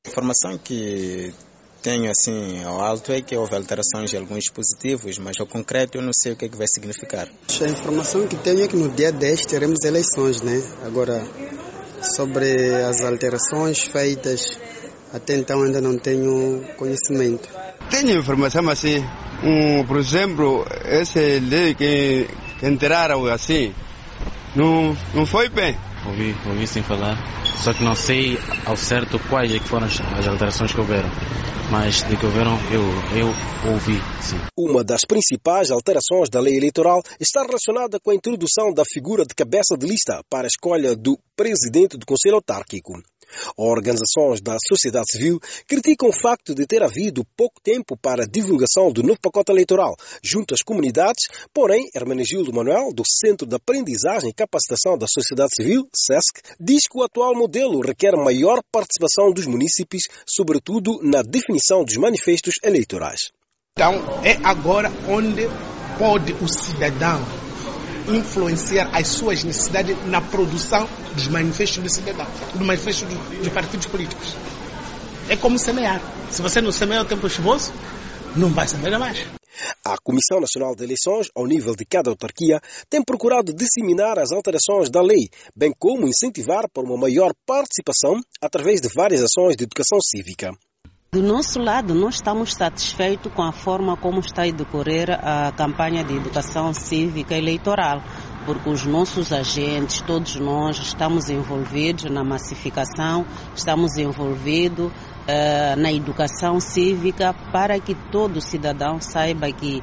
A informação que tenho assim ao alto é que houve alterações de alguns dispositivos, mas ao concreto eu não sei o que é que vai significar. A informação que tenho é que no dia 10 teremos eleições, né? Agora, sobre as alterações feitas, até então ainda não tenho conhecimento. Tenho informação, mas por exemplo, essa lei que entraram assim, não foi bem. Ouvi sem falar, só que não sei ao certo quais é que foram as alterações que houveram, mas de que houveram eu ouvi, sim. Uma das principais alterações da lei eleitoral está relacionada com a introdução da figura de cabeça de lista para a escolha do presidente do Conselho Autárquico. Organizações da sociedade civil criticam o facto de ter havido pouco tempo para a divulgação do novo pacote eleitoral junto às comunidades, porém, Hermenegildo Manuel, do Centro de Aprendizagem e Capacitação da Sociedade Civil, SESC, diz que o atual modelo requer maior participação dos munícipes, sobretudo na definição dos manifestos eleitorais. Então, é agora onde pode o cidadão influenciar as suas necessidades na produção dos manifestos do cidadão, do manifesto dos partidos políticos. É como semear. Se você não semeia o tempo chuvoso, não vai semear mais. A Comissão Nacional de Eleições, ao nível de cada autarquia, tem procurado disseminar as alterações da lei, bem como incentivar para uma maior participação através de várias ações de educação cívica. Do nosso lado, nós estamos satisfeitos com a forma como está a decorrer a campanha de educação cívica eleitoral, porque os nossos agentes, todos nós, estamos envolvidos na massificação, estamos envolvidos na educação cívica para que todo cidadão saiba que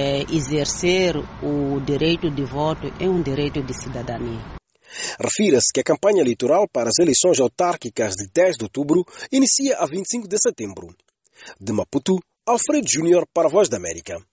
exercer o direito de voto é um direito de cidadania. Refira-se que a campanha eleitoral para as eleições autárquicas de 10 de outubro inicia a 25 de setembro. De Maputo, Alfredo Júnior para a Voz da América.